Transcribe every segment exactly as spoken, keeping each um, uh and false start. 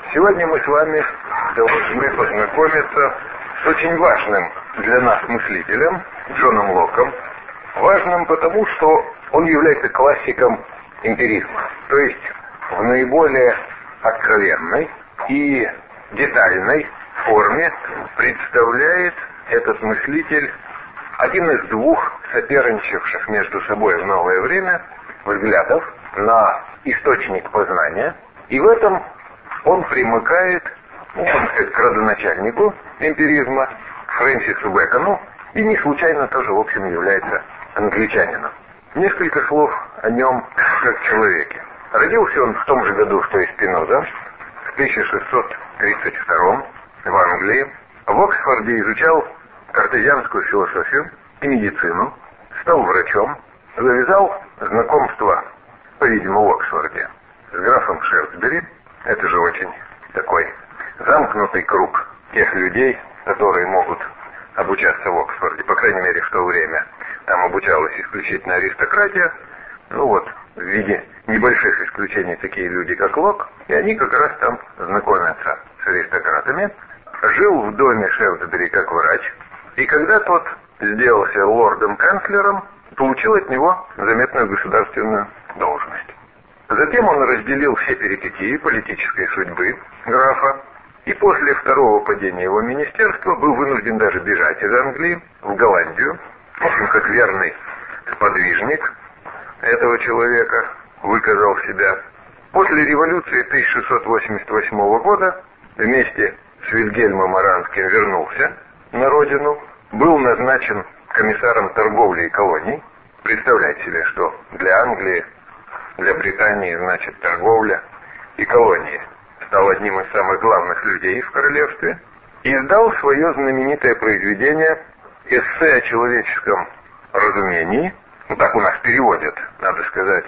Сегодня мы с вами должны познакомиться с очень важным для нас мыслителем Джоном Локком. Важным потому, что он является классиком эмпиризма, то есть в наиболее откровенной и детальной форме представляет этот мыслитель один из двух соперничавших между собой в новое время взглядов на источник познания, и в этом он примыкает, ну, можно сказать, к родоначальнику эмпиризма, к Фрэнсису Бэкону, и не случайно тоже, в общем, является англичанином. Несколько слов о нем как человеке. Родился он в том же году, что и Спиноза, в тысяча шестьсот тридцать втором в Англии. В Оксфорде изучал картезианскую философию и медицину, стал врачом, завязал знакомство, по-видимому, в Оксфорде с графом Шерсбери. Это же очень такой замкнутый круг тех людей, которые могут обучаться в Оксфорде, по крайней мере, в то время. Там обучалась исключительно аристократия, ну вот, в виде небольших исключений такие люди, как Локк, и они как раз там знакомятся с аристократами. Жил в доме Шерсбери как врач, и когда тот сделался лордом-канцлером, получил от него заметную государственную должность. Затем он разделил все перипетии политической судьбы графа, и после второго падения его министерства был вынужден даже бежать из Англии в Голландию. В общем, как верный сподвижник этого человека выказал себя. После революции тысяча шестьсот восемьдесят восьмого года вместе с Вильгельмом Оранским вернулся на родину, был назначен комиссаром торговли и колоний. Представляете себе, что для Англии, для Британии, значит, торговля и колонии. Стал одним из самых главных людей в королевстве. И издал свое знаменитое произведение «Эссе о человеческом разумении». Ну, так у нас переводят, надо сказать,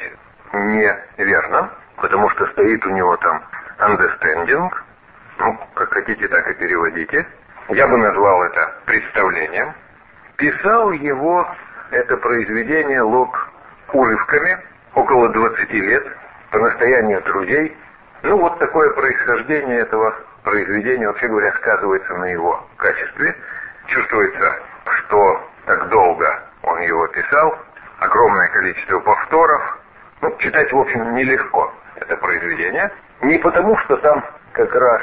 неверно, потому что стоит у него там «understanding». Ну, как хотите, так и переводите. Я бы назвал это представлением. Писал его, это произведение, Локк урывками, около двадцати лет, по настоянию друзей. Ну, вот такое происхождение этого произведения, вообще говоря, сказывается на его качестве. Чувствуется, что так долго он его писал, огромное количество повторов. Ну, читать, в общем, нелегко это произведение. Не потому, что там как раз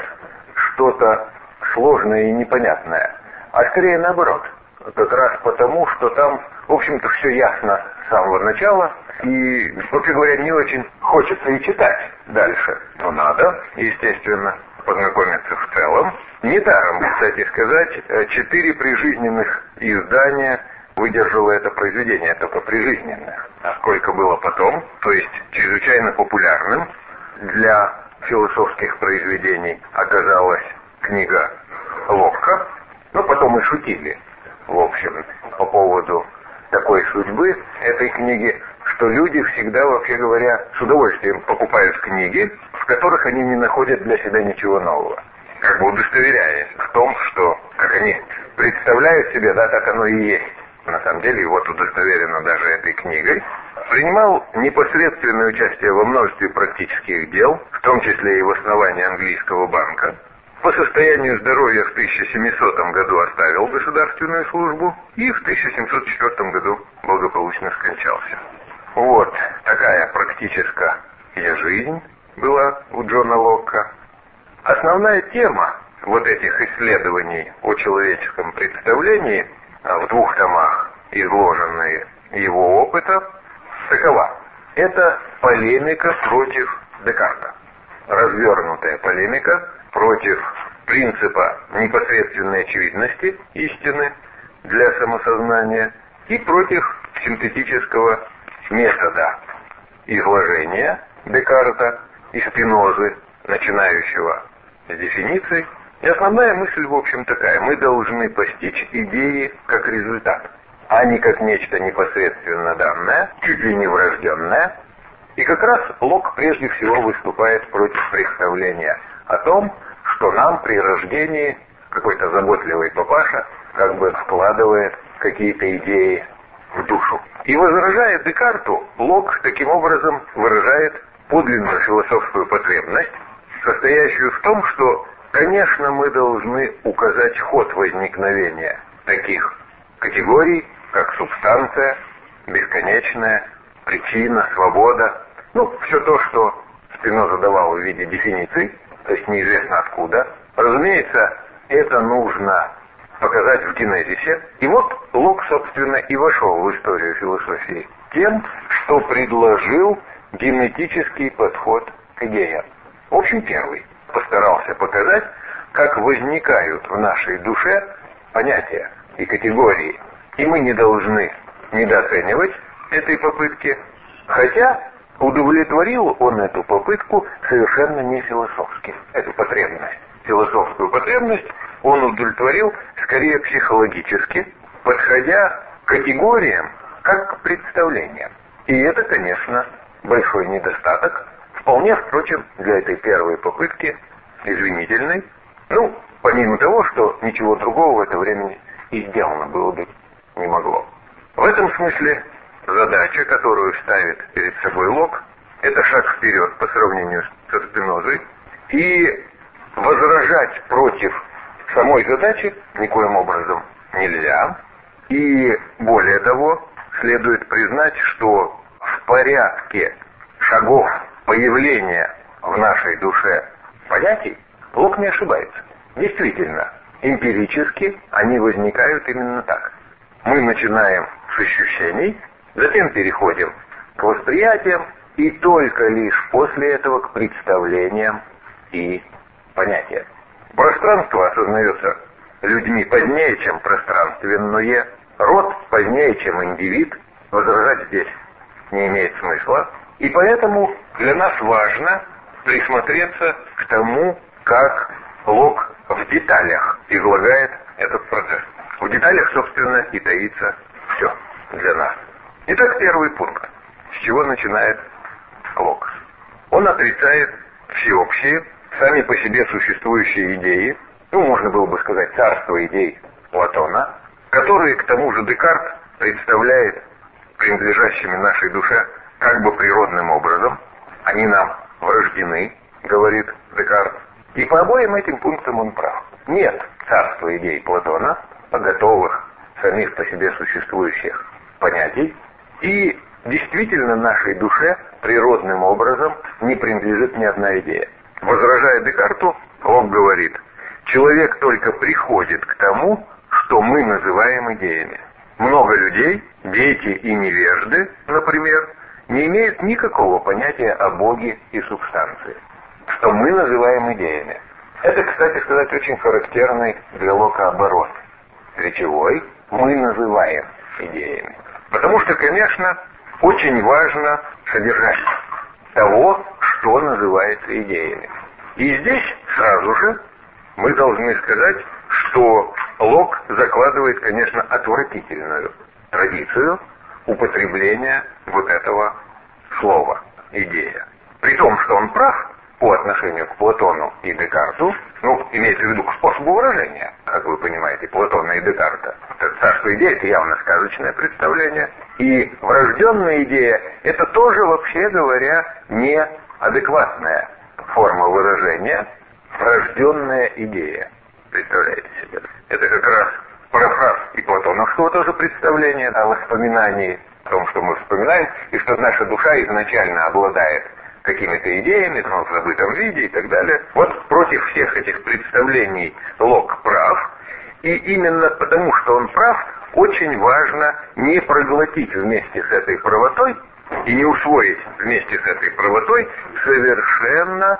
что-то сложное и непонятное, а скорее наоборот. Как раз потому, что там, в общем-то, все ясно с самого начала, и, вообще говоря, не очень хочется и читать дальше. Но надо, естественно, познакомиться в целом. Недаром, кстати сказать, четыре прижизненных издания выдержало это произведение, только прижизненных. А сколько было потом, то есть чрезвычайно популярным для философских произведений оказалась книга Локка. Но потом и шутили, в общем, по поводу такой судьбы этой книги, что люди всегда, вообще говоря, с удовольствием покупают книги, в которых они не находят для себя ничего нового. Как бы удостоверяясь в том, что, как они представляют себе, да, так оно и есть. На самом деле, и вот удостоверено даже этой книгой. Принимал непосредственное участие во множестве практических дел, в том числе и в основании английского банка. По состоянию здоровья в тысяча семисотом году оставил государственную службу и в тысяча семьсот четвёртом году благополучно скончался. Вот такая практическая жизнь была у Джона Локка. Основная тема вот этих исследований о человеческом представлении, в двух томах изложенные его опыта, такова. Это полемика против Декарта. Развернутая полемика против принципа непосредственной очевидности истины для самосознания и против синтетического метода изложения Декарта и Спинозы, начинающего с дефиниций. И основная мысль, в общем, такая: мы должны постичь идеи как результат, а не как нечто непосредственно данное, чуть ли не врожденное. И как раз Локк прежде всего выступает против представления о том, что нам при рождении какой-то заботливый папаша как бы вкладывает какие-то идеи в душу. И возражая Декарту, Локк таким образом выражает подлинную философскую потребность состоящую в том, что, конечно, мы должны указать ход возникновения таких категорий, как субстанция, бесконечная, причина, свобода. Ну, все то, что Спиноза давал в виде дефиниций, то есть неизвестно откуда. Разумеется, это нужно показать в генезисе. И вот Лок, собственно, и вошел в историю философии тем, что предложил генетический подход к идеям. В общем, первый постарался показать, как возникают в нашей душе понятия и категории. И мы не должны недооценивать этой попытки, хотя удовлетворил он эту попытку совершенно не философски. Эту потребность, философскую потребность, он удовлетворил скорее психологически, подходя к категориям как к представлениям. И это, конечно, большой недостаток, вполне, впрочем, для этой первой попытки извинительной. Ну, помимо того, что ничего другого в это время и сделано было бы не могло. В этом смысле задача, которую ставит перед собой Лок, это шаг вперед по сравнению со Спинозой, и возражать против самой задачи никоим образом нельзя. И более того, следует признать, что в порядке шагов появления в нашей душе понятий Лок не ошибается. Действительно, эмпирически они возникают именно так. Мы начинаем с ощущений, затем переходим к восприятиям, и только лишь после этого к представлениям и понятиям. Пространство осознается людьми позднее, чем пространственное, род позднее, чем индивид. Возражать здесь не имеет смысла. И поэтому для нас важно присмотреться к тому, как Лок в деталях излагает этот процесс. В деталях, собственно, и таится все для нас. Итак, первый пункт. С чего начинает Лок? Он отрицает всеобщие, сами по себе существующие идеи, ну, можно было бы сказать, царство идей Платона, которые, к тому же, Декарт представляет принадлежащими нашей душе как бы природным образом. Они нам врождены, говорит Декарт. И по обоим этим пунктам он прав. Нет царства идей Платона, готовых, самих по себе существующих понятий, и действительно нашей душе природным образом не принадлежит ни одна идея. Возражая Декарту, Лок говорит, человек только приходит к тому, что мы называем идеями. Много людей, дети и невежды, например, не имеют никакого понятия о Боге и субстанции, что мы называем идеями. Это, кстати сказать, очень характерный для Лока оборот. Речевой мы называем идеями. Потому что, конечно, очень важно содержание того, что называется идеями. И здесь сразу же мы должны сказать, что Лок закладывает, конечно, отвратительную традицию употребления вот этого слова «идея». При том, что он прав по отношению к Платону и Декарту, ну, имеется в виду к способу выражения, как вы понимаете, Платона и Декарта. Это царство идей — это явно сказочное представление. И врожденная идея — это тоже, вообще говоря, неадекватная форма выражения. Врожденная идея. Представляете себе? Это как раз парафраз и платоновского тоже представления о воспоминании, о том, что мы вспоминаем, и что наша душа изначально обладает какими-то идеями, но в забытом виде и так далее. Вот против всех этих представлений Лок прав, и именно потому, что он прав, очень важно не проглотить вместе с этой правотой и не усвоить вместе с этой правотой совершенно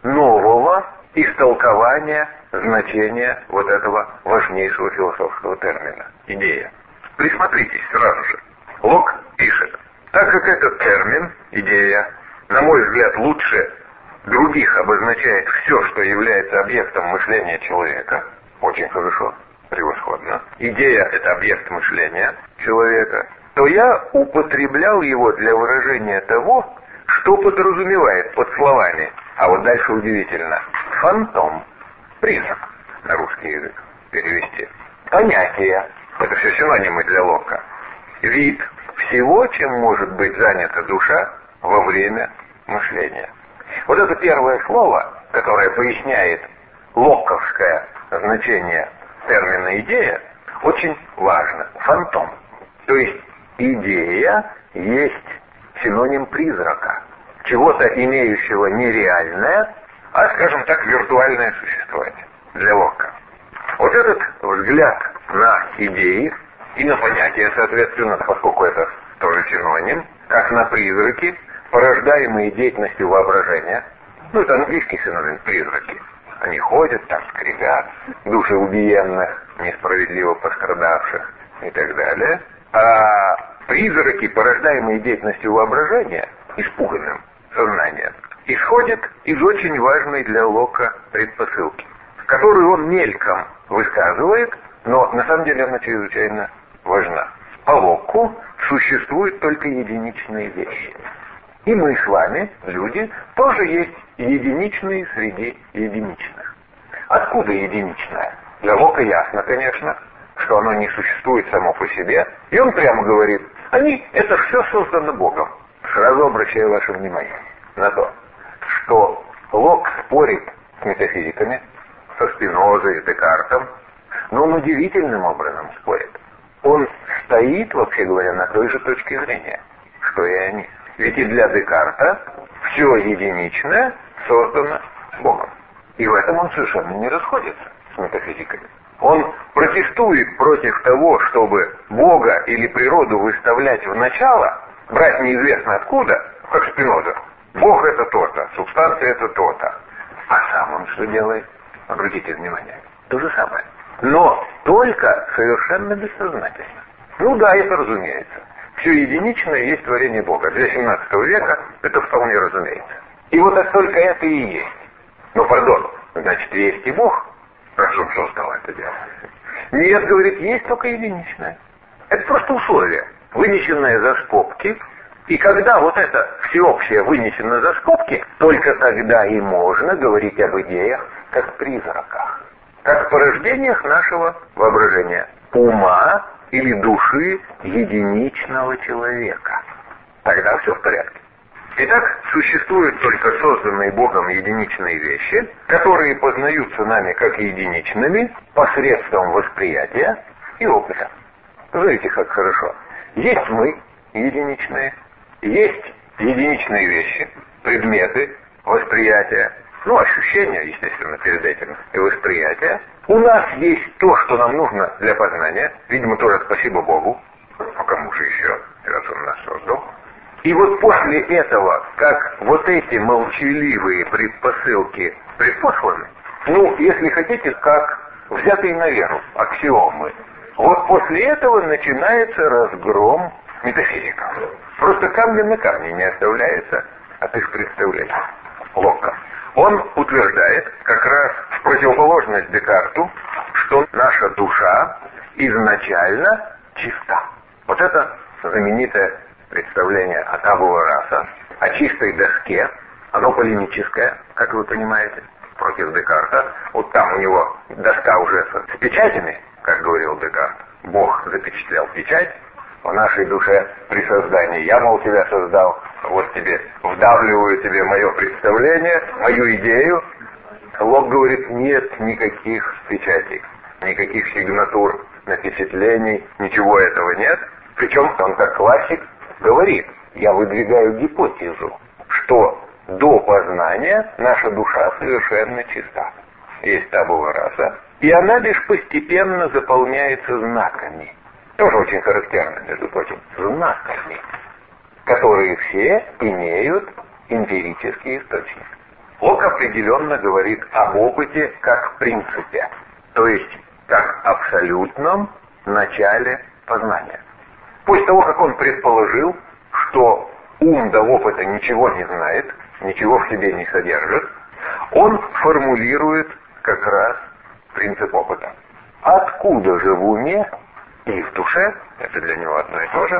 нового истолкования значения вот этого важнейшего философского термина – идея. Присмотритесь сразу же. Лок пишет, так как этот термин, идея, на мой взгляд, лучше других обозначает все, что является объектом мышления человека, очень хорошо, превосходно. Идея – это объект мышления человека, то я употреблял его для выражения того, что подразумевает под словами, а вот дальше удивительно, фантом, призрак, на русский язык перевести, понятие, это все синонимы для Лока, вид всего, чем может быть занята душа во время мышления. Вот это первое слово которая поясняет локковское значение термина «идея», очень важно. Фантом. То есть идея есть синоним призрака, чего-то имеющего нереальное, а, скажем так, виртуальное существование для Локка. Вот этот взгляд на идеи и на понятия, соответственно, поскольку это тоже синоним, как на призраки, порождаемые деятельностью воображения. Ну, это английский синоним призраки. Они ходят, там скрипят, души убиенных, несправедливо пострадавших и так далее. А призраки, порождаемые деятельностью воображения, испуганным сознанием, исходят из очень важной для Лока предпосылки, которую он мельком высказывает, но на самом деле она чрезвычайно важна. По Локку существуют только единичные вещи. И мы с вами, люди, тоже есть единичные среди единичных. Откуда единичное? Для Лока ясно, конечно, что оно не существует само по себе. И он прямо говорит, они, это все создано Богом. Сразу обращаю ваше внимание на то, что Лок спорит с метафизиками, со Спинозой и Декартом, но он удивительным образом спорит. Он стоит, вообще говоря, на той же точке зрения, что и они. Ведь и для Декарта все единичное создано Богом. И в этом он совершенно не расходится с метафизиками. Он протестует против того, чтобы Бога или природу выставлять в начало, брать неизвестно откуда, как Спиноза. Бог это то-то, субстанция это то-то. А сам он что делает? Обратите внимание. То же самое. Но только совершенно бессознательно. Ну да, это разумеется. Все единичное есть творение Бога. Для семнадцатого века это вполне разумеется. И вот это только это и есть. Но, пардон, значит, есть и Бог, раз он создал это дело. Нет, говорит, есть только единичное. Это просто условие, вынесенное за скобки. И когда вот это всеобщее вынесено за скобки, только тогда и можно говорить об идеях как призраках, как порождениях нашего воображения, ума или души единичного человека. Тогда все в порядке. Итак, существуют только созданные Богом единичные вещи, которые познаются нами как единичными посредством восприятия и опыта. Знаете, как хорошо. Есть мы, единичные, есть единичные вещи, предметы, восприятия, ну, ощущения, естественно, перед этим, и восприятие. У нас есть то, что нам нужно для познания, видимо, тоже спасибо Богу, а кому же еще, раз он нас создал. И вот после этого, как вот эти молчаливые предпосылки предпосланы, ну, если хотите, как взятые на веру аксиомы, вот после этого начинается разгром метафизиков. Просто камня на камне не оставляется от их представлений. Локка. Он утверждает, как раз в противоположность Декарту, что наша душа изначально чиста. Вот это знаменитое представление о табула раса, о чистой доске. Оно полемическое, как вы понимаете, против Декарта. Вот там у него доска уже с печатями, как говорил Декарт. Бог запечатлял печать в нашей душе при создании. Я, мол, тебя создал, вот тебе, вдавливаю тебе мое представление, мою идею. Лок говорит, нет никаких печатей, никаких сигнатур, напечатлений, ничего этого нет. Причем он, как классик, говорит, я выдвигаю гипотезу, что до познания наша душа совершенно чиста. Есть табула раса, и она лишь постепенно заполняется знаками. Тоже очень характерно, между прочим, знаками, которые все имеют эмпирический источник. Лок определенно говорит об опыте как принципе, то есть как абсолютном начале познания. После того, как он предположил, что ум до опыта ничего не знает, ничего в себе не содержит, он формулирует как раз принцип опыта. Откуда же в уме и в душе, это для него одно и то же,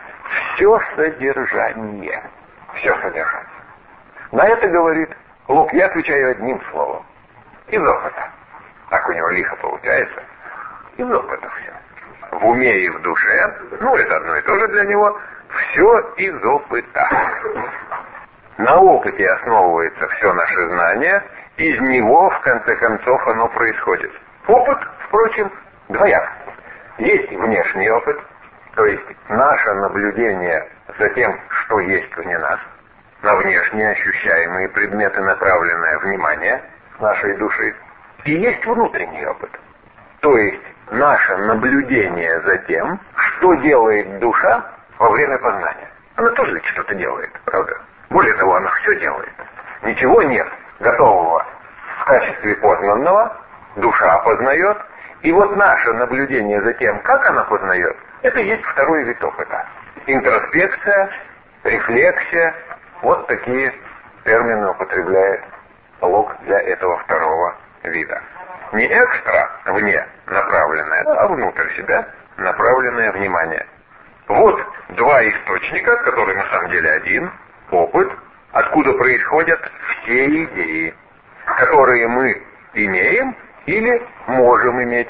все содержание. Все содержание. На это, говорит Лок, я отвечаю одним словом. Из опыта. Так у него лихо получается. Из опыта все. В уме и в душе, ну это одно и то же для него, все из опыта. На опыте основывается все наше знание, из него, в конце концов, оно происходит. Опыт, впрочем, двояк. Есть внешний опыт, то есть наше наблюдение за тем, что есть вне нас, на внешние ощущаемые предметы, направленное внимание нашей души. И есть внутренний опыт, то есть наше наблюдение за тем, что делает душа во время познания. Она тоже ведь что-то делает, правда? Более того, она все делает. Ничего нет готового в качестве познанного, душа познает. И вот наше наблюдение за тем, как она познает, это и есть второй вид опыта. Интроспекция, рефлексия, вот такие термины употребляет Лок для этого второго вида. Не экстра, вне направленное, а внутрь себя направленное внимание. Вот два источника, которые на самом деле один, опыт, откуда происходят все идеи, которые мы имеем или можем иметь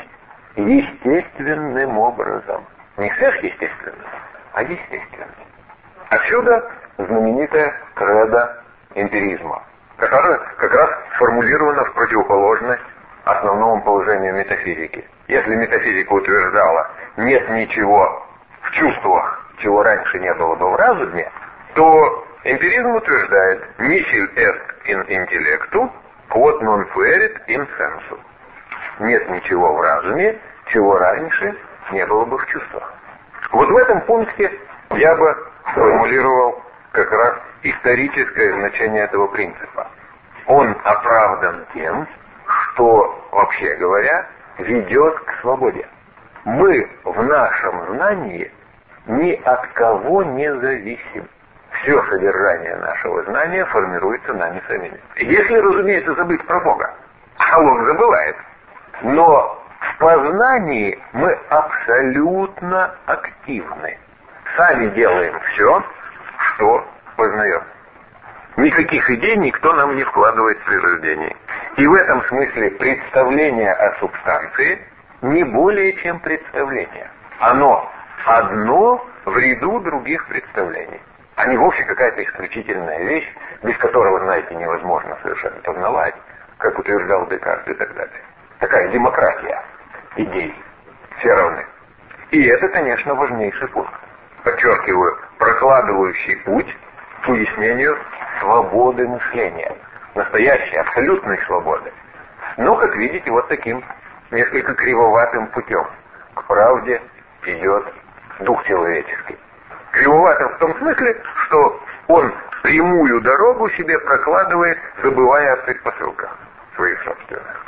естественным образом. Не сверхъестественным, а естественным. Отсюда знаменитая кредо эмпиризма, которая как раз сформулирована в противоположность основному положению метафизики. Если метафизика утверждала, нет ничего в чувствах, чего раньше не было бы в разуме, то эмпиризм утверждает «nihil est in intellectu, quod non fuerit in sensu». Нет ничего в разуме, чего раньше не было бы в чувствах. Вот в этом пункте я бы сформулировал как раз историческое значение этого принципа. Он оправдан тем, что, вообще говоря, ведет к свободе. Мы в нашем знании ни от кого не зависим. Все содержание нашего знания формируется нами самими. Если, разумеется, забыть про Бога. А он забывает. Но в познании мы абсолютно активны. Сами делаем все, что познаем. Никаких идей никто нам не вкладывает в прирождении. И в этом смысле представление о субстанции не более чем представление. Оно одно в ряду других представлений. А не вовсе какая-то исключительная вещь, без которого, знаете, невозможно совершенно познавать, как утверждал Декарт и так далее. Такая демократия идей. Все равны. И это, конечно, важнейший пункт. Подчеркиваю, прокладывающий путь к уяснению свободы мышления. Настоящей, абсолютной свободы. Но, как видите, вот таким несколько кривоватым путем к правде идет дух человеческий. Кривоватым в том смысле, что он прямую дорогу себе прокладывает, забывая о предпосылках своих собственных.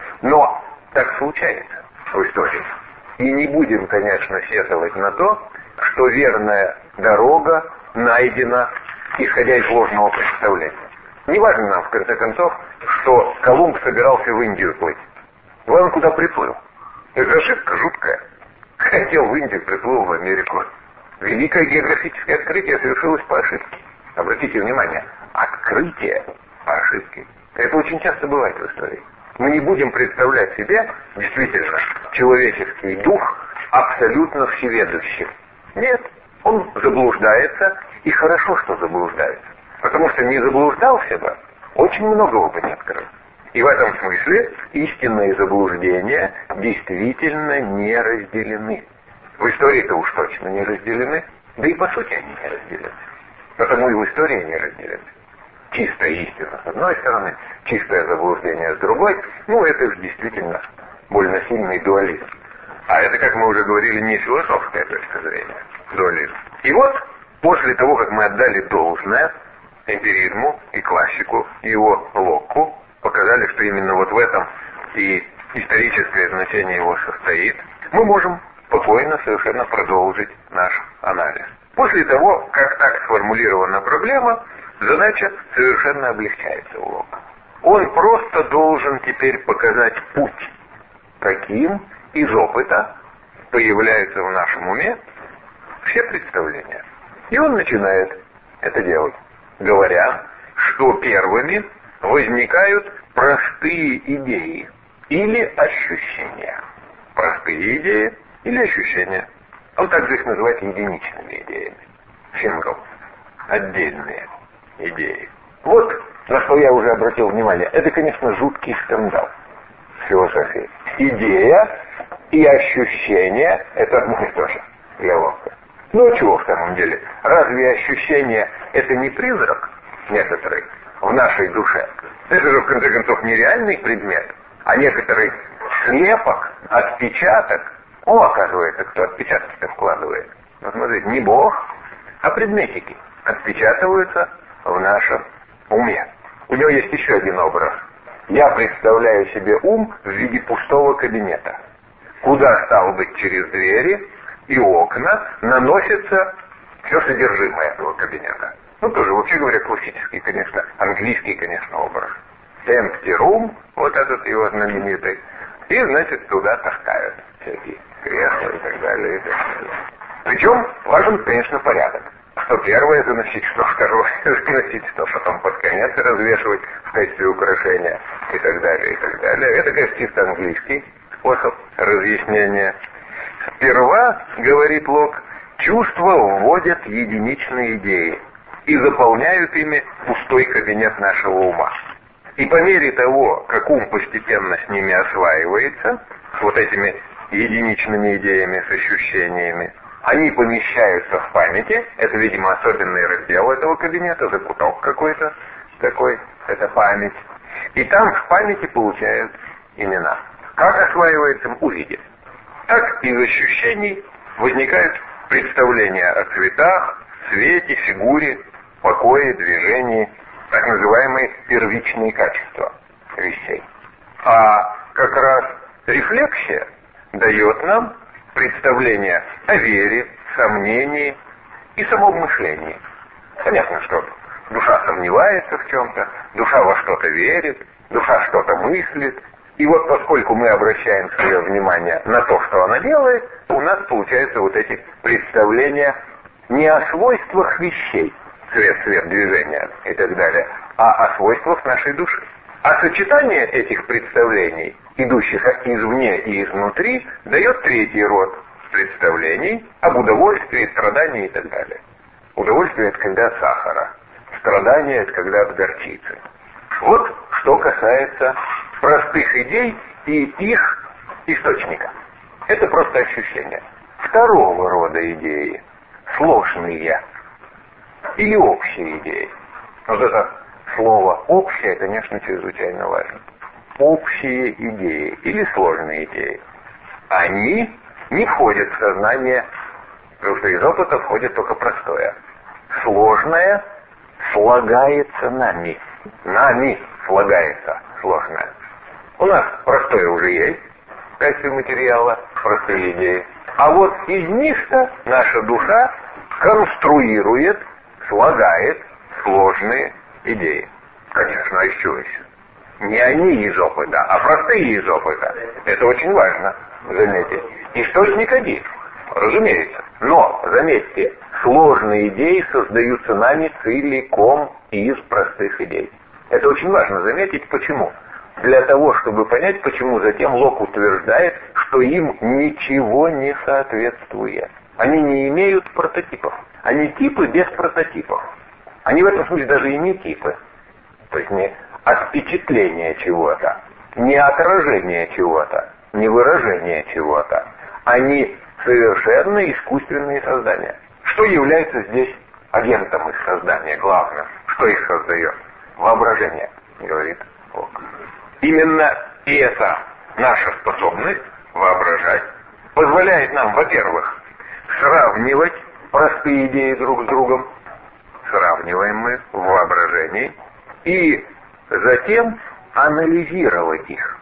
Но так случается в истории. И не будем, конечно, сетовать на то, что верная дорога найдена, исходя из ложного представления. Не важно нам, в конце концов, что Колумб собирался в Индию плыть. Вон куда приплыл. Это ошибка жуткая. Хотел в Индию, приплыл в Америку. Великое географическое открытие совершилось по ошибке. Обратите внимание, открытие по ошибке. Это очень часто бывает в истории. Мы не будем представлять себе, действительно, человеческий дух абсолютно всеведущим. Нет, он заблуждается, и хорошо, что заблуждается. Потому что не заблуждался бы, очень многого бы не открыл. И в этом смысле истинные заблуждения действительно не разделены. В истории-то уж точно не разделены, да и по сути они не разделены. Потому и в истории не разделены. Чистая истина с одной стороны, чистое заблуждение с другой, ну это же действительно больно сильный дуализм. А это, как мы уже говорили, не философская точка зрения, дуализм. И вот, после того, как мы отдали должное эмпиризму и классику, и его Локку, показали, что именно вот в этом и историческое значение его состоит, мы можем спокойно совершенно продолжить наш анализ. После того, как так сформулирована проблема, задача совершенно облегчается у Лока. Он просто должен теперь показать путь, каким из опыта появляются в нашем уме все представления. И он начинает это делать, говоря, что первыми возникают простые идеи или ощущения. Простые идеи или ощущения. Он также их называет единичными идеями. Сингл. Отдельные идеи. Вот на что я уже обратил внимание, это, конечно, жуткий скандал в философии. Идея и ощущение — это одно и то же для Лока. Ну а чего в самом деле? Разве ощущение — это не призрак некоторый в нашей душе? Это же, в конце концов, не реальный предмет, а некоторый слепок, отпечаток. О, оказывается, кто отпечатки-то вкладывает. Ну, смотрите, не Бог, а предметики отпечатываются в нашем уме. У него есть еще один образ. Я представляю себе ум в виде пустого кабинета, куда, стало быть, через двери и окна наносится все содержимое этого кабинета. Ну, тоже, вообще говоря, классический, конечно, английский, конечно, образ. Empty room, вот этот его знаменитый, и, значит, туда таскают всякие кресла и так далее, и так далее. Причем важен, конечно, порядок. Что первое заносить, что второе заносить, что потом под конец развешивать в качестве украшения и так далее, и так далее. Это, конечно, чисто английский способ разъяснения. Сперва, говорит Лок, чувства вводят единичные идеи и заполняют ими пустой кабинет нашего ума. И по мере того, как ум постепенно с ними осваивается, с вот этими единичными идеями, с ощущениями, они помещаются в памяти, это, видимо, особенный раздел этого кабинета, закуток какой-то такой, это память. И там в памяти получают имена. Как осваивается, увидит. Так из ощущений возникают представления о цветах, цвете, фигуре, покое, движении, так называемые первичные качества вещей. А как раз рефлексия дает нам представление о вере, сомнении и самом мышлении. Понятно, что душа сомневается в чем-то, душа во что-то верит, душа что-то мыслит. И вот поскольку мы обращаем свое внимание на то, что она делает, у нас получаются вот эти представления не о свойствах вещей, цвет, свет, движение и так далее, а о свойствах нашей души. А сочетание этих представлений, идущих извне и изнутри, дает третий род представлений об удовольствии, страдании и так далее. Удовольствие — это когда от сахара, страдание — это когда от горчицы. Вот что касается простых идей и их источника. Это просто ощущение. Второго рода идеи, сложные или общие идеи. Вот это слово «общее», конечно, чрезвычайно важно. Общие идеи или сложные идеи. Они не входят в сознание, потому что из опыта входит только простое. Сложное слагается нами. Нами слагается сложное. У нас простое уже есть в качестве материала, простые идеи. А вот из них-то наша душа конструирует, слагает сложные идеи. Конечно, а еще еще. Не они из опыта, а простые из опыта. Это очень важно заметить. Источник один, разумеется. Но, заметьте, сложные идеи создаются нами целиком из простых идей. Это очень важно заметить. Почему? Для того, чтобы понять, почему затем Лок утверждает, что им ничего не соответствует. Они не имеют прототипов. Они типы без прототипов. Они в этом смысле даже и не типы. То есть не отпечатление чего-то, не отражение чего-то, не выражение чего-то. Они совершенно искусственные создания. Что является здесь агентом их создания, главным? Что их создает? Воображение, говорит Лок. Именно эта наша способность воображать позволяет нам, во-первых, сравнивать простые идеи друг с другом, сравниваем мы в воображении, и затем анализировать их.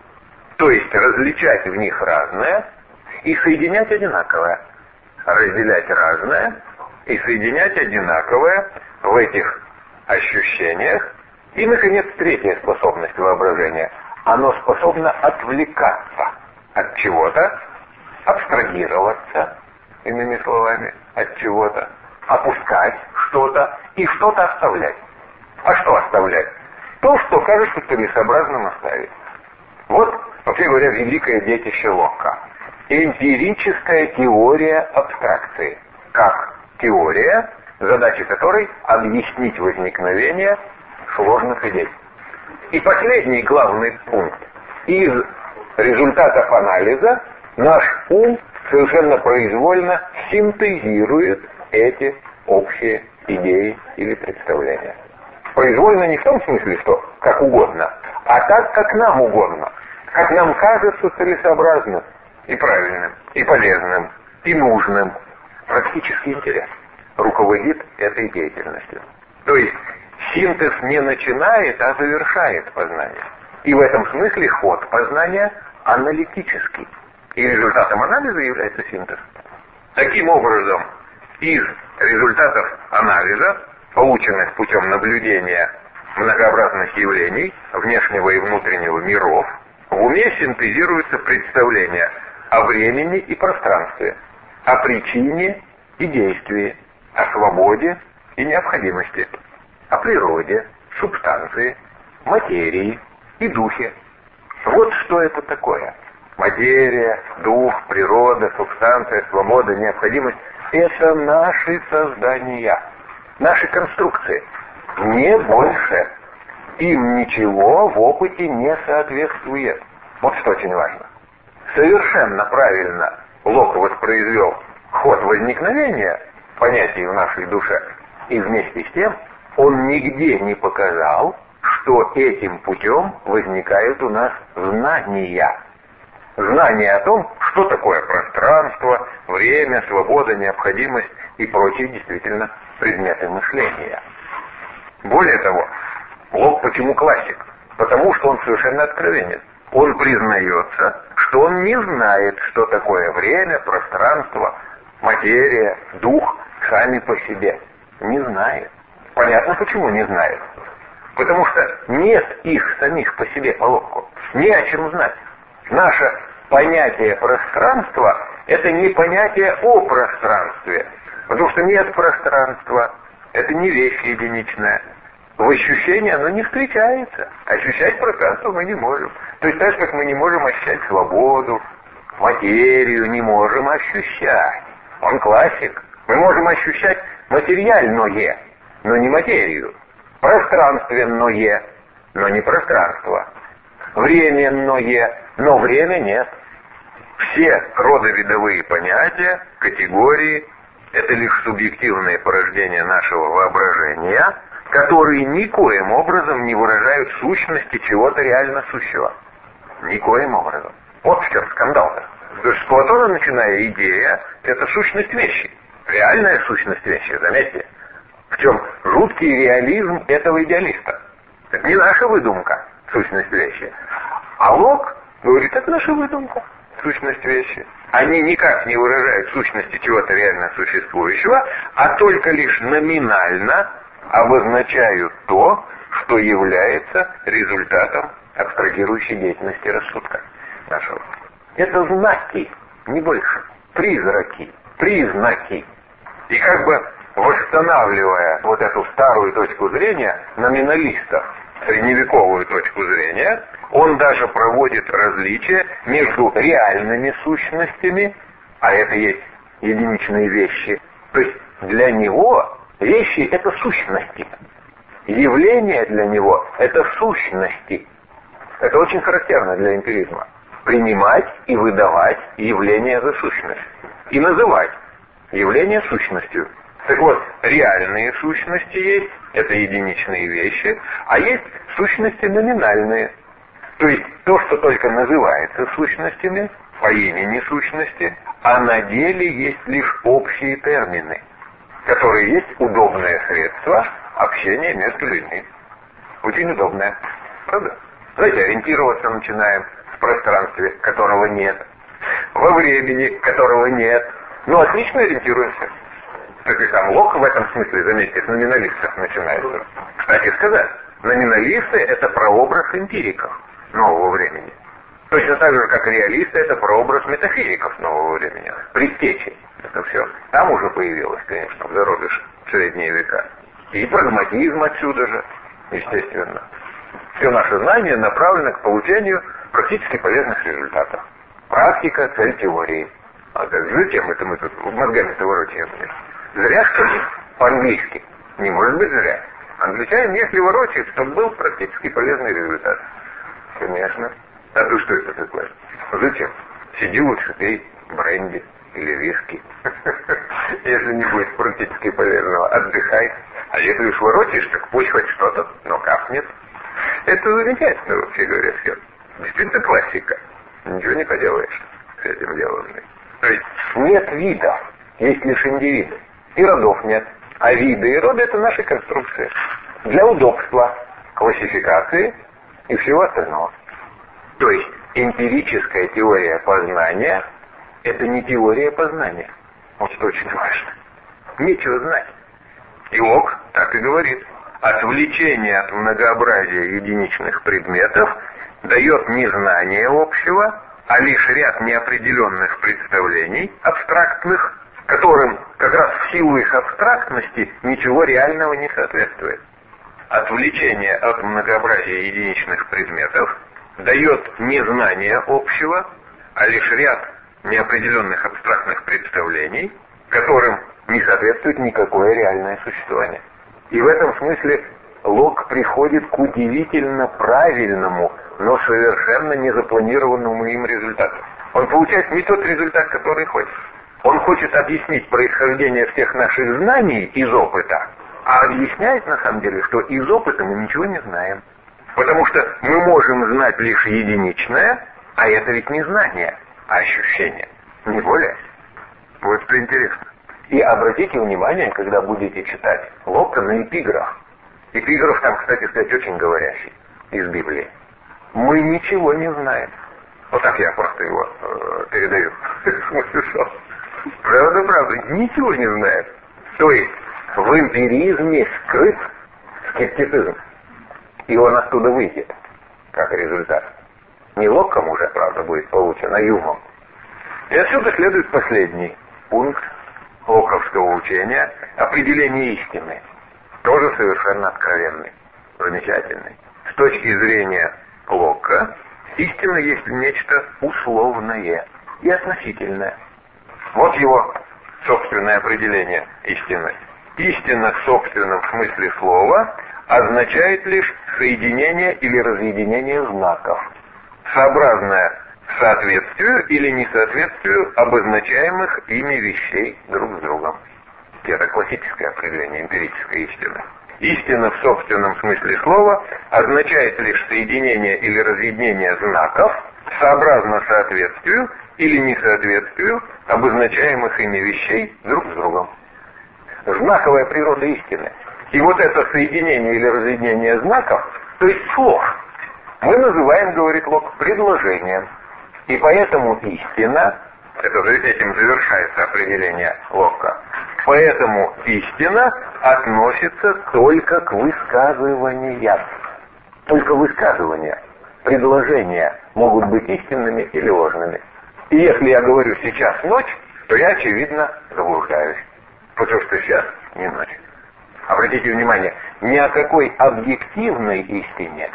То есть различать в них разное и соединять одинаковое. Разделять разное и соединять одинаковое в этих ощущениях. И, наконец, третья способность воображения. Оно способно отвлекаться от чего-то, абстрагироваться, иными словами, от чего-то, опускать что-то и что-то оставлять. А что оставлять? То, что кажется целесообразным оставить. Вот, вообще говоря, великое детище Лока. Эмпирическая теория абстракции. Как теория, задача которой объяснить возникновение сложных идей. И последний главный пункт. Из результатов анализа наш ум совершенно произвольно синтезирует эти общие идеи или представления. Произвольно не в том смысле, что как угодно, а так, как нам угодно, как нам кажется целесообразным и правильным, и полезным, и нужным. Практический интерес руководит этой деятельностью. То есть синтез не начинает, а завершает познание. И в этом смысле ход познания аналитический. И результатом анализа является синтез. Таким образом, из результатов анализа, полученных путем наблюдения многообразных явлений, внешнего и внутреннего миров, в уме синтезируются представления о времени и пространстве, о причине и действии, о свободе и необходимости, о природе, субстанции, материи и духе. Вот что это такое. Материя, дух, природа, субстанция, свобода, необходимость — это наши создания, наши конструкции, не больше. Им ничего в опыте не соответствует. Вот что очень важно. Совершенно правильно Лок воспроизвел ход возникновения понятий в нашей душе, и вместе с тем он нигде не показал, что этим путем возникают у нас знания. Знание о том, что такое пространство, время, свобода, необходимость и прочие действительно предметы мышления. Более того, Лок почему классик? Потому что он совершенно откровенен. Он признается, что он не знает, что такое время, пространство, материя, дух сами по себе. Не знает. Понятно, почему не знает. Потому что нет их самих по себе, по Локу. Не о чем знать. Наше понятие пространства — это не понятие о пространстве. Потому что нет пространства. Это не вещь единичная. В ощущении оно не встречается. Ощущать пространство мы не можем. То есть так же, как мы не можем ощущать свободу, материю не можем ощущать. Он классик. Мы можем ощущать материальное, но не материю. Пространственное, но не пространство. Временное, но время нет. Все родовидовые понятия, категории — это лишь субъективное порождение нашего воображения, которые никоим образом не выражают сущности чего-то реально сущего. Никоим образом. Вот в чем скандал-то. То есть с Платона, начиная, идея — это сущность вещи. Реальная сущность вещи, заметьте. В чем жуткий реализм этого идеалиста. Это не наша выдумка, сущность вещи. А Лок говорит, это наша выдумка, сущность вещи. Они никак не выражают сущности чего-то реально существующего, а только лишь номинально обозначают то, что является результатом абстрагирующей деятельности рассудка нашего. Это знаки, не больше. Призраки, признаки. И как бы восстанавливая вот эту старую точку зрения номиналистов, средневековую точку зрения, он даже проводит различия между реальными сущностями, а это есть единичные вещи. То есть для него вещи — это сущности. Явления для него — это сущности. Это очень характерно для эмпиризма. Принимать и выдавать явления за сущность. И называть явления сущностью. Так вот, реальные сущности есть, это единичные вещи, а есть сущности номинальные. То есть то, что только называется сущностями, по имени сущности, а на деле есть лишь общие термины, которые есть удобное средство общения между людьми. Очень удобное. Правда? Знаете, ориентироваться начинаем в пространстве, которого нет, во времени, которого нет. Ну, отлично ориентируемся. Так и сам Лок в этом смысле, заметьте, с номиналистов начинается. Кстати сказать, номиналисты — это прообраз эмпириков нового времени. Точно так же, как реалисты — это прообраз метафизиков нового времени. Предтечи. Это все там уже появилось, конечно, в зародыше, в средние века. И прагматизм отсюда же, естественно. Все наше знание направлено к получению практически полезных результатов. Практика — цель теории. А так, зачем это мы тут мозгами-то ворочаем? Зря, что ли? По-английски. Не может быть зря. Англичанин, если ворочает, чтобы был практически полезный результат. Конечно. А ты что это такое? Зачем? Сиди лучше, пей бренди или виски. Если не будет практически полезного, отдыхай. А если уж ворочаешь, так пусть хоть что-то, но капнет. Это замечательно, вообще говоря, все. Действительно классика. Ничего не поделаешь с этим делом. То есть нет видов, есть лишь индивиды. И родов нет. А виды и роды — это наши конструкции. Для удобства, классификации и всего остального. То есть эмпирическая теория познания — это не теория познания. Вот что очень важно. Нечего знать. И Лок так и говорит. Отвлечение от многообразия единичных предметов дает не знание общего, а лишь ряд неопределенных представлений, абстрактных, которым как раз в силу их абстрактности ничего реального не соответствует. Отвлечение от многообразия единичных предметов дает не знание общего, а лишь ряд неопределенных абстрактных представлений, которым не соответствует никакое реальное существование. И в этом смысле Лок приходит к удивительно правильному, но совершенно незапланированному им результату. Он получает не тот результат, который хочет. Он хочет объяснить происхождение всех наших знаний из опыта, а объясняет на самом деле, что из опыта мы ничего не знаем. Потому что мы можем знать лишь единичное, а это ведь не знание, а ощущение. Не более. Вот что интересно. И обратите внимание, когда будете читать Лока, на эпиграф. Эпиграф там, кстати сказать, очень говорящий из Библии. Мы ничего не знаем. Вот так я просто его э, передаю. Правда, правда, ничего не знаем. То есть в эмпиризме скрыт скептицизм. И он оттуда выйдет, как результат. Не Локом уже, правда, будет получен, а Юмом. И отсюда следует последний пункт локовского учения — определение истины. Тоже совершенно откровенный, замечательный. С точки зрения Лока, истина есть нечто условное и относительное. Вот его собственное определение истины. Истина в собственном смысле слова означает лишь соединение или разъединение знаков, сообразное соответствию или несоответствию обозначаемых ими вещей друг с другом. Это классическое определение эмпирической истины. Истина в собственном смысле слова означает лишь соединение или разъединение знаков, сообразно соответствию или несоответствию обозначаемых ими вещей друг с другом. Знаковая природа истины. И вот это соединение или разъединение знаков, то есть слов, мы называем, говорит Лок, предложением. И поэтому истина, это же этим завершается определение Лока, поэтому истина относится только к высказываниям. Только высказывания, предложения могут быть истинными или ложными. И если я говорю «сейчас ночь», то я, очевидно, заблуждаюсь. Потому что сейчас не ночь. Обратите внимание, ни о какой объективной истине,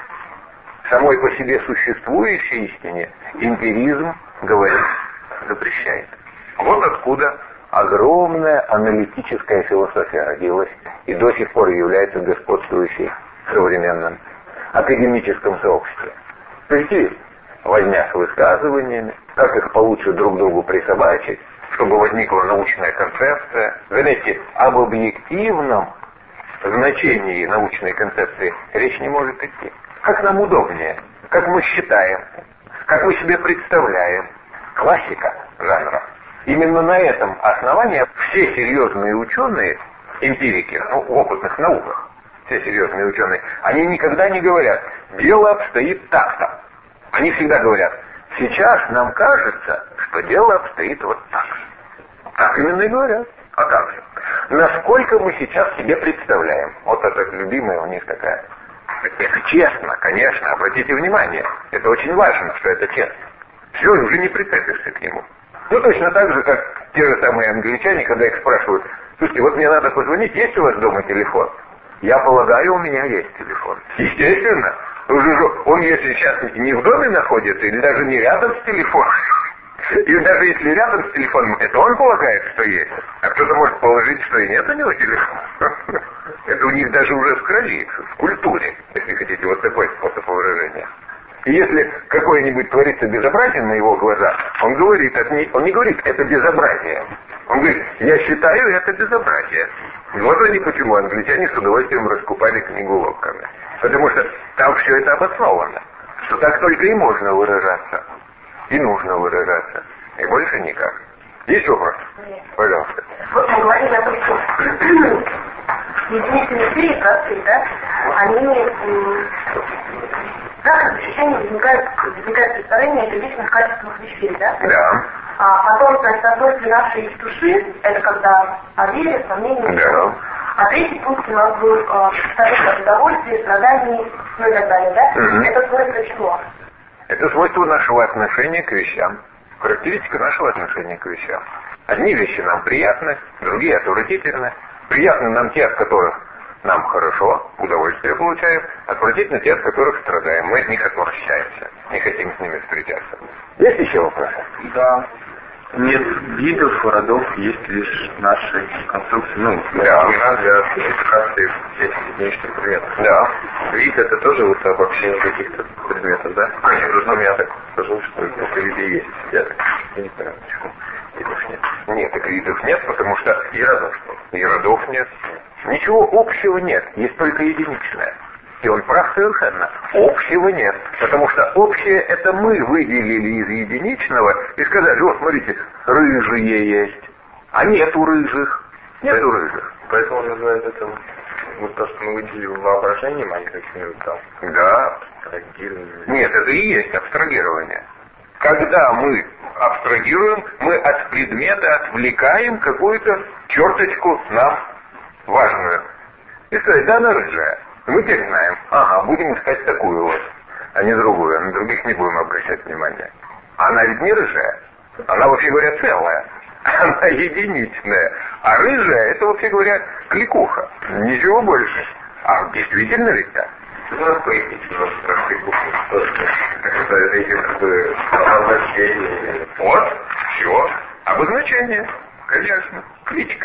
самой по себе существующей истине, эмпиризм, говорит, запрещает. Вот откуда огромная аналитическая философия родилась и до сих пор является господствующей в современном академическом сообществе. Прийти возня с высказываниями, как их получше друг другу присобачить, чтобы возникла научная концепция. Заметьте, об объективном значении научной концепции речь не может идти. Как нам удобнее, как мы считаем, как мы себе представляем. Классика жанра. Именно на этом основании все серьезные ученые, эмпирики, ну, в опытных науках, все серьезные ученые, они никогда не говорят, дело обстоит так-то. Они всегда говорят, сейчас нам кажется, что дело обстоит вот так. Так именно и говорят. А как же? Насколько мы сейчас себе представляем? Вот это любимая у них такая. Это честно, конечно, обратите внимание. Это очень важно, что это честно. Все, уже не прицепишься к нему. Ну, точно так же, как те же самые англичане, когда их спрашивают, слушайте, вот мне надо позвонить, есть у вас дома телефон? Я полагаю, у меня есть телефон. Естественно. Он, если сейчас не в доме находится, или даже не рядом с телефоном, И даже если рядом с телефоном, это он полагает, что есть. А кто-то может положить, что и нет у него телефона. Это у них даже уже в крови, в культуре, если хотите, вот такой способ выражения. И если какое-нибудь творится безобразие на его глазах, он говорит, он не говорит, это безобразие. Он говорит, я считаю это безобразие. Вот они почему англичане с удовольствием раскупали книгу Локкана. Потому что там все это обосновано. Что так только и можно выражаться. И нужно выражаться. И больше никак. Есть вопрос? Нет. Пожалуйста. Вот мы говорили о том, что единицы эфире простые, да? Они... Да, ощущение возникает, возникает представление о личных качествах вещей, да? Да. А потом, значит, одной из нашей души, это когда обилие, сомнение, да. А третий пункт у нас был состояние удовольствия, страданий, ну и так далее, да? Mm-hmm. Это свойство чего? Это свойство нашего отношения к вещам. Характеристика нашего отношения к вещам. Одни вещи нам приятны, другие отвратительны. Приятны нам те, от которых нам хорошо, удовольствие получаем, отвратительно те, от которых страдаем. Мы от них отвращаемся, не хотим с ними встречаться. Есть еще вопросы? Да. Нет видов, родов, есть лишь наши конструкции. Ну, да. Для классификации этих единичных предметов. Да. Вид это тоже вот обобщение каких-то предметов, да? Конечно. Ну, я так скажу, что только виды есть. Я так я не понимаю, почему. Видов нет. Нет, так видов нет, потому что и родов что? И родов нет. Ничего общего нет, есть только единичное. И он прав совершенно. Общего нет. Потому что общее это мы выделили из единичного и сказали, вот смотрите, рыжие есть. А нету рыжих. Нету рыжих. Поэтому он называет это вот то, что мы выделили в воображении, а не каким-нибудь там. Да. Абстрагирование. Нет, это и есть абстрагирование. Когда мы абстрагируем, мы от предмета отвлекаем какую-то черточку нам важную. И сказать, да, она рыжая. Мы теперь знаем, ага, будем искать такую вот, а не другую, а на других не будем обращать внимания. Она ведь не рыжая, она, вообще говоря, целая, она единичная, а рыжая, это, вообще говоря, кликуха, ничего больше. А действительно ведь так? Ну, поясните, про кликуху, это эти как бы обозначения. Вот, все, обозначение, конечно, кличка.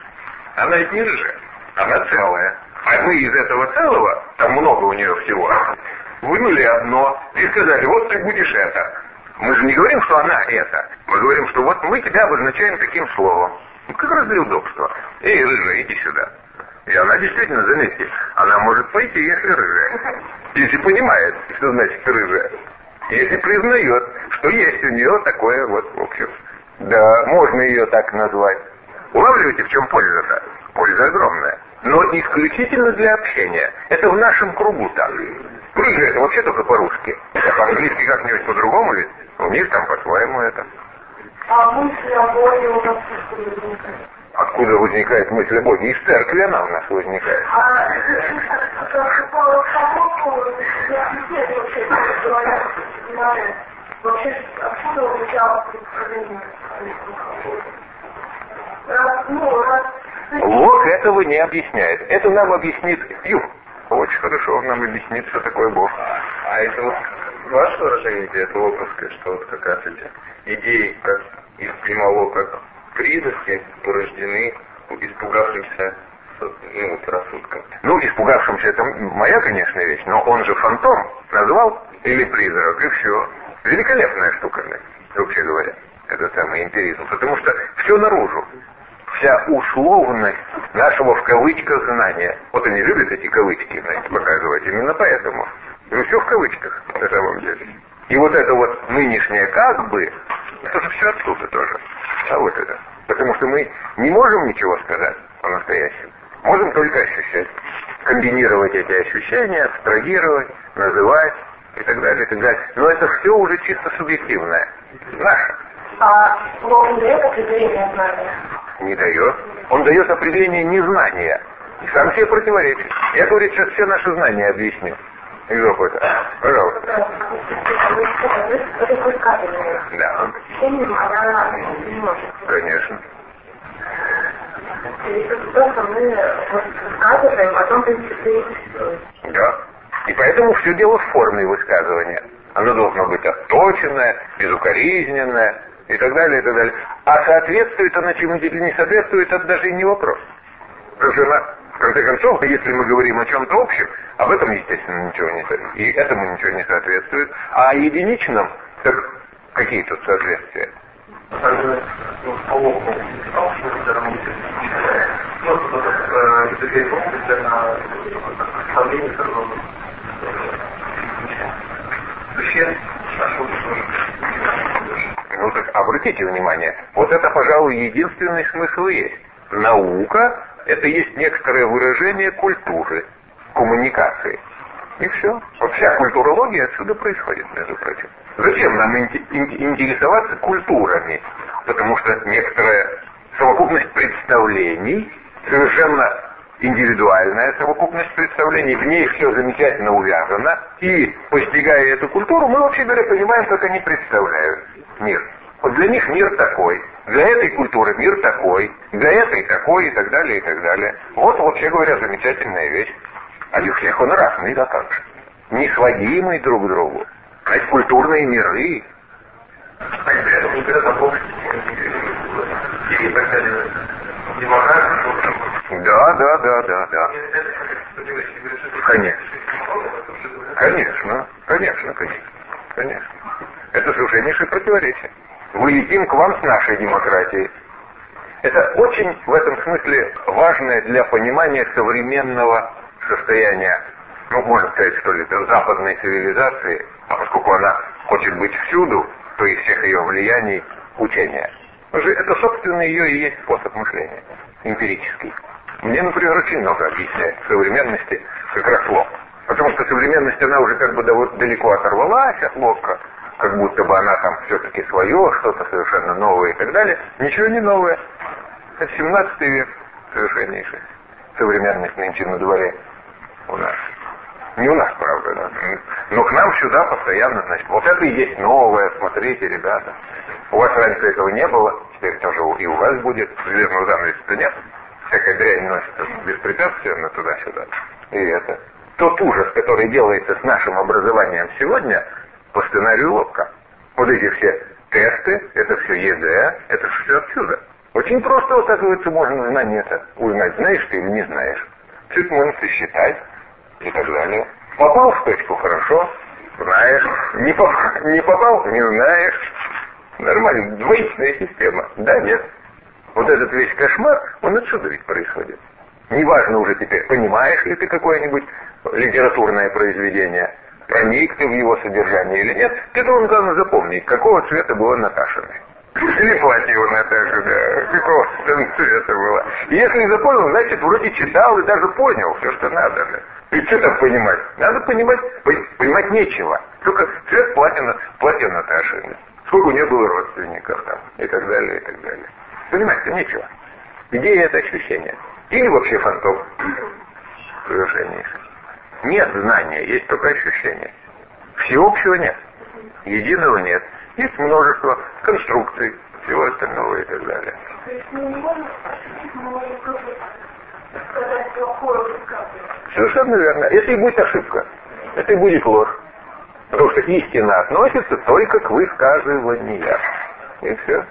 Она ведь не рыжая, она целая. А мы из этого целого, там много у нее всего, вынули одно и сказали, вот ты будешь это. Мы же не говорим, что она это. Мы говорим, что вот мы тебя обозначаем таким словом. Ну, как раз для удобства. Эй, рыжая, иди сюда. И она действительно, заметьте, она может пойти, если рыжая. Если понимает, что значит рыжая. Если признает, что есть у нее такое вот, в общем. Да, можно ее так назвать. Улавливаете, в чем польза-то? Польза огромная. Но исключительно для общения. Это в нашем кругу так. Рыжие это вообще только по-русски. А по-английски как-нибудь по-другому ведь? У них там по-своему это. А мысль о Боге у нас откуда возникает? Откуда возникает мысль о Боге? Из церкви она у нас возникает. А по самому вообще откуда взял представление? Ну, раз... Вот этого не объясняет. Это нам объяснит Юг. Очень хорошо он нам объяснит, что такое Бог. А это вот ваше выражение, где это локовское, что вот как раз эти идеи, как из примало, как призраки, порождены испугавшимся, ну, вот, рассудком. Ну, испугавшимся, это моя, конечно, вещь, но он же фантом назвал или призрак, и все. Великолепная штука, вообще говоря. Это самый эмпиризм, потому что все наружу. Вся условность нашего в кавычках знания. Вот они любят эти кавычки, знаете, показывать. Именно поэтому. Ну, все в кавычках, на самом деле. И вот это вот нынешнее как бы, это же все оттуда тоже. А вот это. Потому что мы не можем ничего сказать по-настоящему. Можем только ощущать. Комбинировать эти ощущения, абстрагировать, называть и так далее, и так далее. Но это все уже чисто субъективное. Наше. А Бог не дает определение знания? Не дает. Он дает определение незнания. И сам себе противоречит. Я говорю, сейчас все наши знания объясню. Из опыта. Пожалуйста. Это высказывание. Да. Она не может. Конечно. То, что мы высказываем, потом принципе. Да. И поэтому все дело в форме высказывания. Оно должно быть отточенное, безукоризненное. и так далее, и так далее. А соответствует она чему-то или не соответствует, это даже и не вопрос. Потому что она, в конце концов, если мы говорим о чем-то общем, об этом, естественно, ничего не соответствует, и этому ничего не соответствует, а о единичном, так какие тут соответствия? Ну так обратите внимание, вот это, пожалуй, единственный смысл и есть. Наука — это есть некоторое выражение культуры, коммуникации. И все. Вот вся культурология отсюда происходит, между прочим. Зачем нам интересоваться культурами? Потому что некоторая совокупность представлений, совершенно индивидуальная совокупность представлений, в ней все замечательно увязано, и, постигая эту культуру, мы, вообще говоря, понимаем, как они представляют мир. Вот для них мир такой, для этой культуры мир такой, для этой такой, и так далее, и так далее. Вот, вообще говоря, замечательная вещь. А у всех он разный, да как же. Несводимый друг к другу. А это культурные миры. Да, да, да, да, да. Конечно. Конечно, конечно, конечно. Конечно. Это совершеннейшее противоречие. Мы летим к вам с нашей демократией. Это очень в этом смысле важное для понимания современного состояния, ну, можно сказать, что ли, западной цивилизации, а поскольку она хочет быть всюду, то из всех ее влияний учения. Потому что это, собственно, ее и есть способ мышления, эмпирический. Мне, например, очень много объясняет современности как раз Лок. Потому что современность, она уже как бы далеко оторвалась от Лока, как будто бы она там все-таки свое, что-то совершенно новое и так далее. Ничего не новое. Это семнадцатый век совершеннейший. Современность нынче на дворе у нас. Не у нас, правда, да. Но к нам сюда постоянно, значит, вот это и есть новое, смотрите, ребята. У вас раньше этого не было, теперь тоже и у вас будет. Железного занавеса-то нет. Всякая дрянь носится беспрепятственно туда-сюда. И это. Тот ужас, который делается с нашим образованием сегодня, по сценарию Локка. Вот эти все тесты, это все ЕГЭ, это все отсюда. Очень просто, оказывается, можно знание-то узнать, знаешь ты или не знаешь. Все это можно сосчитать и так далее. Попал в точку — хорошо, знаешь. Не попал, не попал — не знаешь. Нормально, двоичная система. Да, нет. Вот этот весь кошмар, он отсюда ведь происходит. Неважно уже теперь, понимаешь ли ты какое-нибудь литературное произведение, проник ты в его содержание или нет, ты должен, главное, запомнить, какого цвета была Наташина. Или платье у Наташи, да, какого цвета было. И если запомнил, значит, вроде читал и даже понял все, что надо. И что там понимать? Надо понимать, понимать нечего. Только цвет платья, платья Наташи, сколько у нее было родственников там, и так далее, и так далее. Понимать-то нечего. Идея — это ощущение. Или вообще фантом. Совершеннейший. Нет знания, есть только ощущение. Всеобщего нет. Единого нет. Есть множество конструкций, всего остального и так далее. То есть мы не можем ощутить, мы можем просто сказать плохое высказывание. Совершенно верно. Это и будет ошибка. Это и будет ложь. Потому что истина относится только к высказываниям. И все.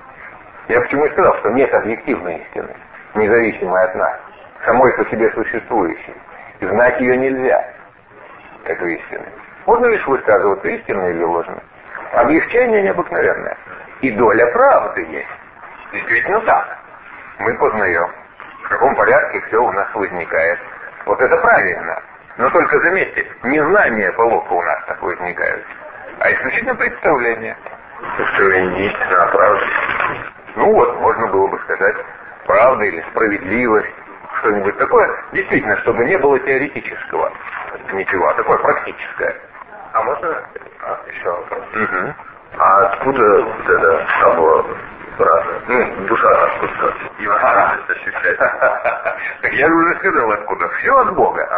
Я почему и сказал, что нет объективной истины, независимой от нас, самой по себе существующей. И знать ее нельзя, эту истину. Можно лишь высказываться, истинно или ложно. Облегчение необыкновенное. И доля правды есть. Действительно так. Мы познаем, в каком порядке все у нас возникает. Вот это правильно. Но только заметьте, не знание по Локу у нас так возникает, а исключительно представление. Что истина, правда. Ну вот, можно было бы сказать, правда или справедливость, что-нибудь такое, действительно, чтобы не было теоретического ничего, а такое практическое. А можно а, еще вопрос? Угу. А откуда вот это самого брата? Ну, душа откуда? И возможность ощущать. Так я же уже сказал, откуда. Все от Бога.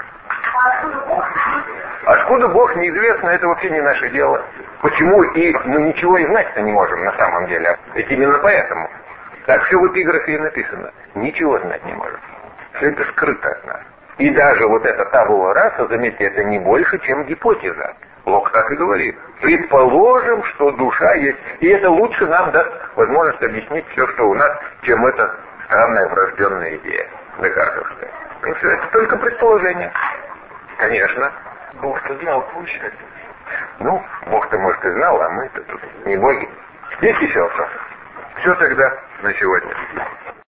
А откуда Бог? Откуда Бог, неизвестно, это вообще не наше дело. Почему и мы ничего и знать-то не можем на самом деле. Ведь именно поэтому. Так все в эпиграфе и написано. Ничего знать не можем. Все это скрыто от нас. И даже вот эта табула раса, заметьте, это не больше, чем гипотеза. Лок так и говорит. Предположим, что душа есть. И это лучше нам даст возможность объяснить все, что у нас, чем эта странная врожденная идея декартовская. Ну все, это только предположение. Конечно. Бог-то знал, получается. Ну, Бог-то, может, и знал, а мы-то тут не боги. Есть еще вопрос? Все тогда на сегодня.